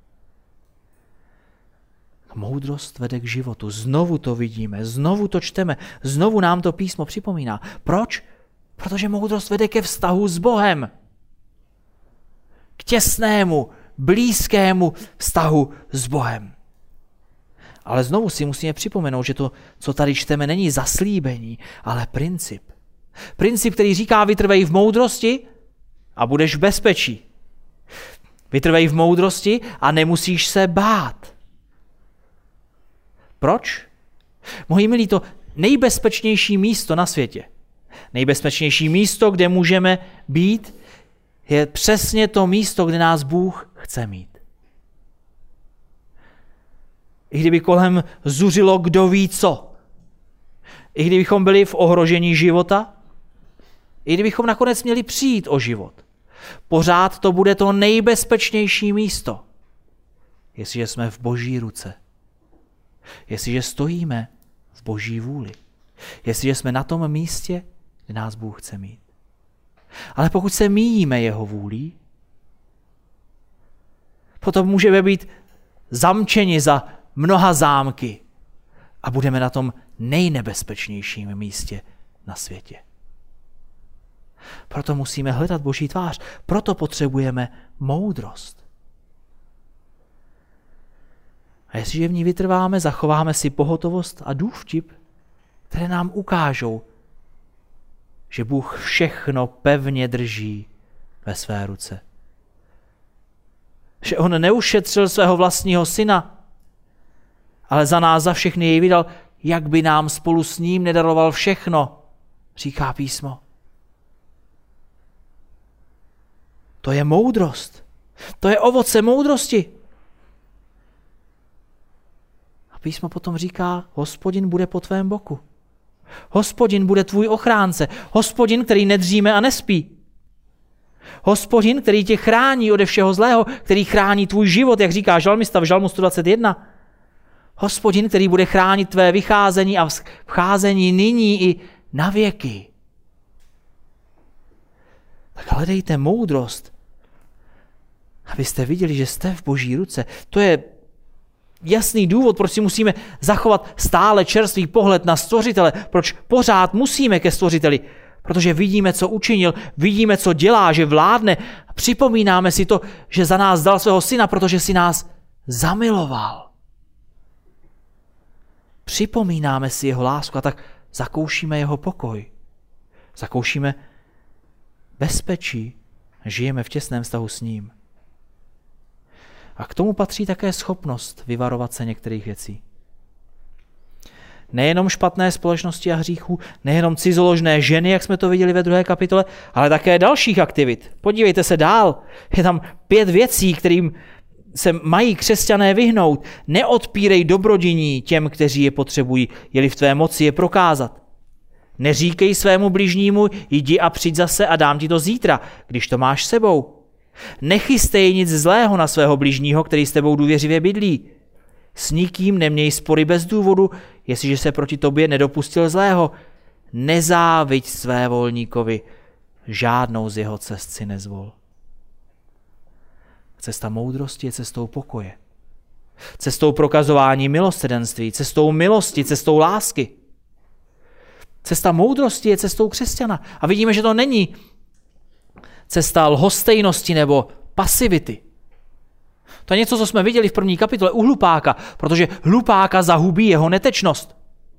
Moudrost vede k životu. Znovu to vidíme, znovu to čteme, znovu nám to písmo připomíná. Proč? Protože moudrost vede ke vztahu s Bohem. K těsnému, blízkému vztahu s Bohem. Ale znovu si musíme připomenout, že to, co tady čteme, není zaslíbení, ale princip. Princip, který říká, vytrvej v moudrosti a budeš v bezpečí. Vytrvej v moudrosti a nemusíš se bát. Proč? Moji milí, to nejbezpečnější místo na světě, nejbezpečnější místo, kde můžeme být, je přesně to místo, kde nás Bůh chce mít. I kdyby kolem zuřilo kdo ví co, i kdybychom byli v ohrožení života, i kdybychom nakonec měli přijít o život, pořád to bude to nejbezpečnější místo, jestliže jsme v Boží ruce, jestliže stojíme v Boží vůli, jestliže jsme na tom místě, kde nás Bůh chce mít. Ale pokud se míjíme jeho vůlí, potom můžeme být zamčeni za mnoha zámky a budeme na tom nejnebezpečnějším místě na světě. Proto musíme hledat Boží tvář, proto potřebujeme moudrost. A jestliže v ní vytrváme, zachováme si pohotovost a důvtip, které nám ukážou, že Bůh všechno pevně drží ve své ruce. Že on neušetřil svého vlastního syna, ale za nás za všechny jej vydal, jak by nám spolu s ním nedaroval všechno, říká písmo. To je moudrost. To je ovoce moudrosti. A písmo potom říká, Hospodin bude po tvém boku. Hospodin bude tvůj ochránce. Hospodin, který nedříme a nespí. Hospodin, který tě chrání ode všeho zlého, který chrání tvůj život, jak říká žalmista v žalmu sto dvacet jedna. Hospodin, který bude chránit tvé vycházení a vcházení nyní i na věky. Tak hledejte moudrost, abyste viděli, že jste v Boží ruce. To je jasný důvod, proč si musíme zachovat stále čerstvý pohled na Stvořitele, proč pořád musíme ke Stvořiteli, protože vidíme, co učinil, vidíme, co dělá, že vládne. Připomínáme si to, že za nás dal svého syna, protože si nás zamiloval. Připomínáme si jeho lásku a tak zakoušíme jeho pokoj. Zakoušíme bezpečí, žijeme v těsném vztahu s ním. A k tomu patří také schopnost vyvarovat se některých věcí. Nejenom špatné společnosti a hříchů, nejenom cizoložné ženy, jak jsme to viděli ve druhé kapitole, ale také dalších aktivit. Podívejte se dál. Je tam pět věcí, kterým se mají křesťané vyhnout. Neodpírej dobrodiní těm, kteří je potřebují, je-li v tvé moci je prokázat. Neříkej svému bližnímu, jdi a přijď zase a dám ti to zítra, když to máš sebou. Nechystej nic zlého na svého bližního, který s tebou důvěřivě bydlí. S nikým neměj spory bez důvodu, jestliže se proti tobě nedopustil zlého. Nezáviď své volníkovi, žádnou z jeho cest si nezvol. Cesta moudrosti je cestou pokoje. Cestou prokazování milosrdenství, cestou milosti, cestou lásky. Cesta moudrosti je cestou křesťana. A vidíme, že to není cesta lhostejnosti nebo pasivity. To je něco, co jsme viděli v první kapitole u hlupáka, protože hlupáka zahubí jeho netečnost.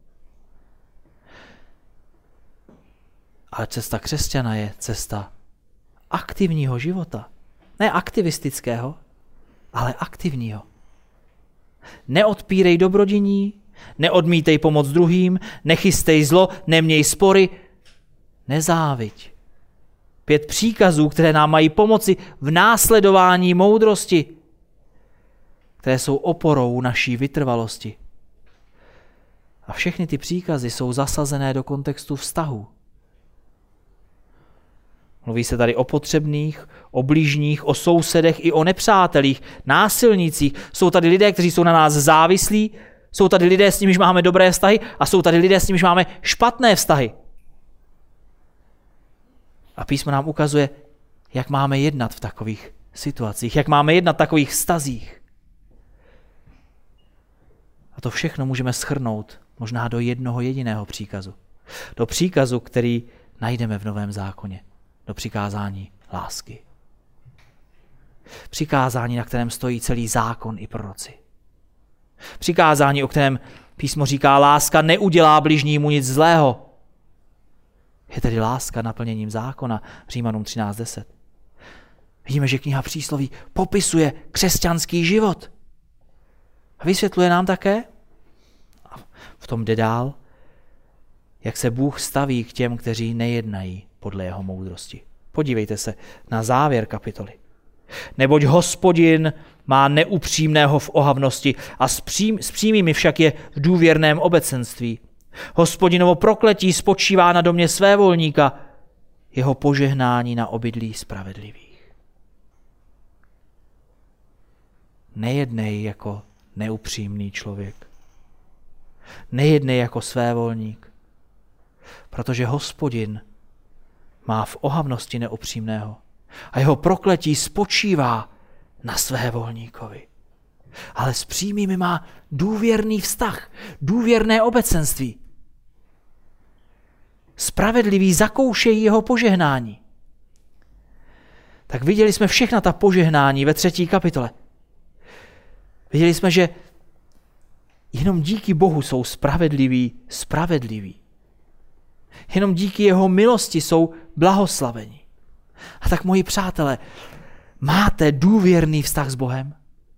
Ale cesta křesťana je cesta aktivního života. Ne aktivistického, ale aktivního. Neodpírej dobrodiní, neodmítej pomoc druhým, nechystej zlo, neměj spory, nezáviď. Pět příkazů, které nám mají pomoci v následování moudrosti, které jsou oporou naší vytrvalosti. A všechny ty příkazy jsou zasazené do kontextu vztahu. Mluví se tady o potřebných, o bližních, o sousedech i o nepřátelích, násilnících. Jsou tady lidé, kteří jsou na nás závislí, jsou tady lidé, s nimiž máme dobré vztahy a jsou tady lidé, s nimiž máme špatné vztahy. A písmo nám ukazuje, jak máme jednat v takových situacích, jak máme jednat v takových vztazích. A to všechno můžeme shrnout možná do jednoho jediného příkazu. Do příkazu, který najdeme v Novém zákoně. Do přikázání lásky. Přikázání, na kterém stojí celý zákon i proroci. Přikázání, o kterém písmo říká, láska neudělá bližnímu nic zlého. Je tedy láska naplněním zákona, Římanům třináct deset. Vidíme, že kniha Přísloví popisuje křesťanský život. A vysvětluje nám také, a v tom jde dál, jak se Bůh staví k těm, kteří nejednají podle jeho moudrosti. Podívejte se na závěr kapitoly. Neboť Hospodin má neupřímného v ohavnosti a s, přím, s přímými však je v důvěrném obecenství. Hospodinovo prokletí spočívá na domě svévolníka, jeho požehnání na obydlí spravedlivých. Nejednej jako neupřímný člověk. Nejednej jako svévolník, protože Hospodin má v ohavnosti neupřímného a jeho prokletí spočívá na svévolníkovi. Ale s přímými má důvěrný vztah, důvěrné obecenství. Spravedliví zakoušejí jeho požehnání. Tak viděli jsme všechna ta požehnání ve třetí kapitole. Viděli jsme, že jenom díky Bohu jsou spravedliví, spravedliví. Jenom díky jeho milosti jsou blahoslaveni. A tak, moji přátelé, máte důvěrný vztah s Bohem?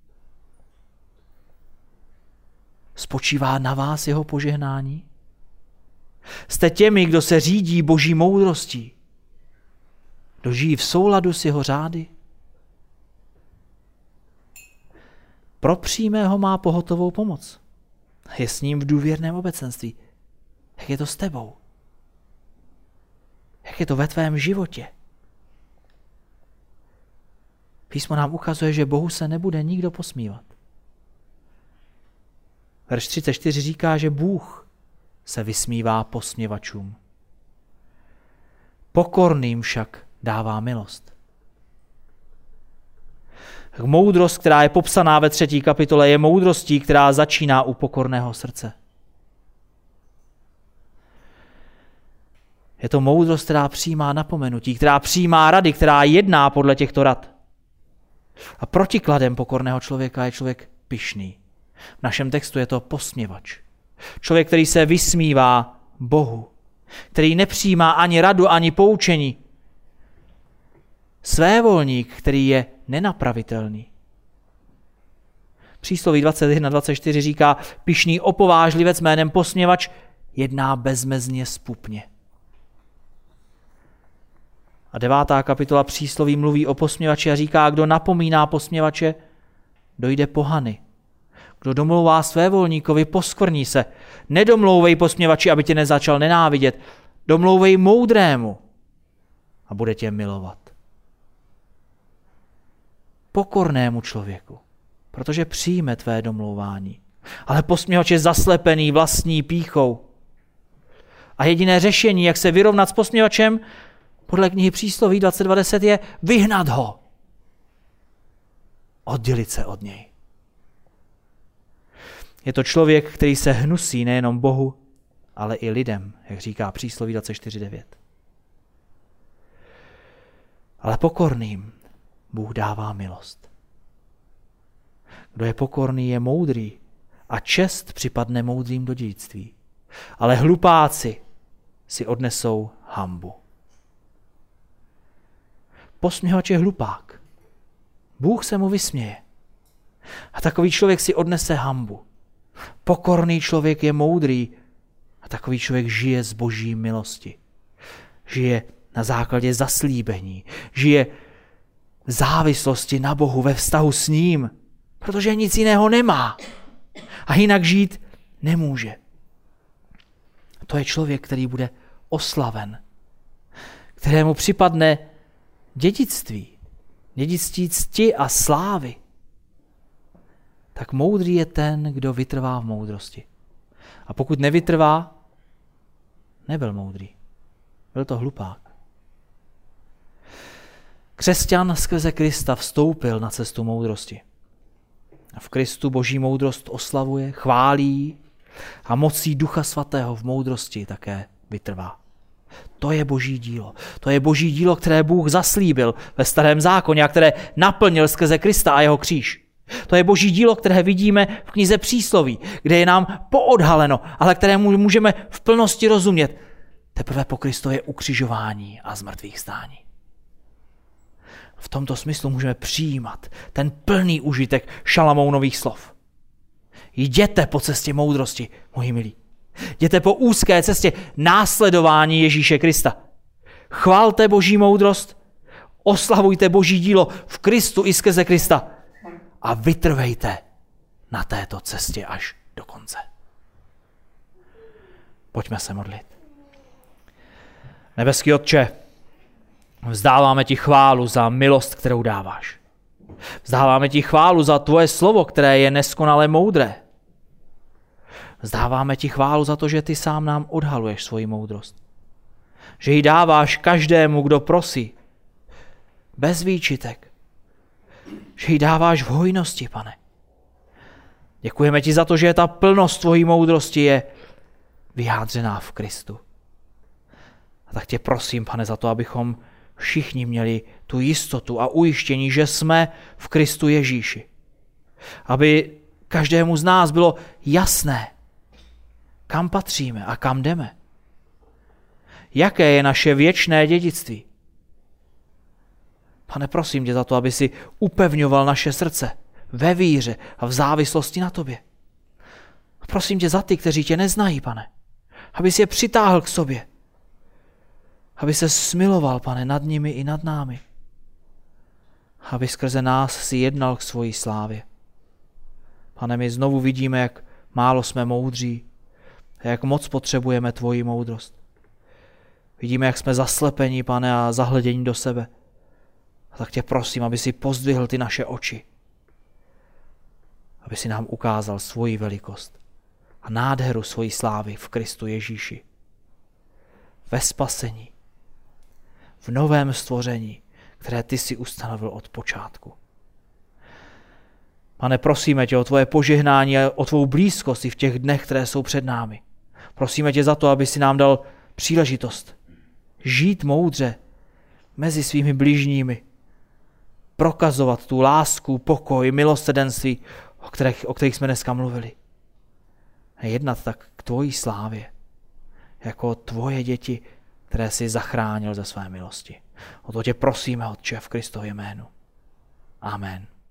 Spočívá na vás jeho požehnání? Jste těmi, kdo se řídí Boží moudrostí? Kdo žijí v souladu s jeho řády? Pro přímého má pohotovou pomoc. Je s ním v důvěrném obecenství. Jak je to s tebou? Jak je to ve tvém životě? Písmo nám ukazuje, že Bohu se nebude nikdo posmívat. Verš třicet čtyři říká, že Bůh se vysmívá posměvačům. Pokorným však dává milost. Moudrost, která je popsaná ve třetí kapitole, je moudrostí, která začíná u pokorného srdce. Je to moudrost, která přijímá napomenutí, která přijímá rady, která jedná podle těchto rad. A protikladem pokorného člověka je člověk pyšný. V našem textu je to posměvač. Člověk, který se vysmívá Bohu, který nepřijímá ani radu, ani poučení. Svévolník, který je nenapravitelný. Přísloví dvacet jedna dvacet čtyři říká, pyšný opovážlivec jménem posměvač jedná bezmezně zpupně. A devátá kapitola Přísloví mluví o posměvači a říká, kdo napomíná posměvače, dojde pohany. Kdo domlouvá svévolníkovi, poskvrní se. Nedomlouvej posměvači, aby tě nezačal nenávidět. Domlouvej moudrému a bude tě milovat. Pokornému člověku, protože přijme tvé domlouvání. Ale posměvač je zaslepený vlastní pýchou. A jediné řešení, jak se vyrovnat s posměvačem, podle knihy Přísloví dvacet dva deset je vyhnat ho. Oddělit se od něj. Je to člověk, který se hnusí nejenom Bohu, ale i lidem, jak říká Přísloví dvacet čtyři devět. Ale pokorným Bůh dává milost. Kdo je pokorný, je moudrý a čest připadne moudrým do dědictví. Ale hlupáci si odnesou hanbu. Posměvač je hlupák. Bůh se mu vysměje. A takový člověk si odnese hanbu. Pokorný člověk je moudrý a takový člověk žije z Boží milosti. Žije na základě zaslíbení. Žije v závislosti na Bohu, ve vztahu s ním, protože nic jiného nemá. A jinak žít nemůže. To je člověk, který bude oslaven, kterému připadne dědictví, dědictví cti a slávy. Tak moudrý je ten, kdo vytrvá v moudrosti. A pokud nevytrvá, nebyl moudrý. Byl to hlupák. Křesťan skrze Krista vstoupil na cestu moudrosti. A v Kristu Boží moudrost oslavuje, chválí a mocí Ducha Svatého v moudrosti také vytrvá. To je boží dílo. To je boží dílo, které Bůh zaslíbil ve starém zákoně a které naplnil skrze Krista a jeho kříž. To je boží dílo, které vidíme v knize Přísloví, kde je nám poodhaleno, ale kterému můžeme v plnosti rozumět teprve po Kristově ukřižování a zmrtvých stání. V tomto smyslu můžeme přijímat ten plný užitek Šalamounových slov. Jděte po cestě moudrosti, moji milí. Jděte po úzké cestě následování Ježíše Krista. Chvalte boží moudrost, oslavujte boží dílo v Kristu i skrze Krista a vytrvejte na této cestě až do konce. Pojďme se modlit. Nebeský Otče, vzdáváme ti chválu za milost, kterou dáváš. Vzdáváme ti chválu za tvoje slovo, které je neskonale moudré. Vzdáváme ti chválu za to, že ty sám nám odhaluješ svoji moudrost. Že ji dáváš každému, kdo prosí. Bez výčitek. Že ji dáváš v hojnosti, Pane. Děkujeme ti za to, že ta plnost tvojí moudrosti je vyjádřená v Kristu. A tak tě prosím, Pane, za to, abychom všichni měli tu jistotu a ujištění, že jsme v Kristu Ježíši. Aby každému z nás bylo jasné, kam patříme a kam jdeme. Jaké je naše věčné dědictví. Pane, prosím tě za to, aby si upevňoval naše srdce ve víře a v závislosti na tobě. Prosím tě za ty, kteří tě neznají, Pane, aby si je přitáhl k sobě. Aby se smiloval, Pane, nad nimi i nad námi. Aby skrze nás si jednal k svojí slávě. Pane, my znovu vidíme, jak málo jsme moudří a jak moc potřebujeme tvoji moudrost. Vidíme, jak jsme zaslepeni, Pane, a zahledění do sebe. A tak tě prosím, aby si pozdvihl ty naše oči. Aby si nám ukázal svoji velikost a nádheru svojí slávy v Kristu Ježíši. Ve spasení, v novém stvoření, které ty si ustanovil od počátku. Pane, prosíme tě o tvoje požehnání a o tvou blízkost i v těch dnech, které jsou před námi. Prosíme tě za to, aby si nám dal příležitost žít moudře mezi svými bližními, prokazovat tu lásku, pokoj, milosrdenství, o kterých, o kterých jsme dneska mluvili. A jednat tak k tvojí slávě, jako tvoje děti, které jsi zachránil ze své milosti. O to tě prosíme, Otče, v Kristově jménu. Amen.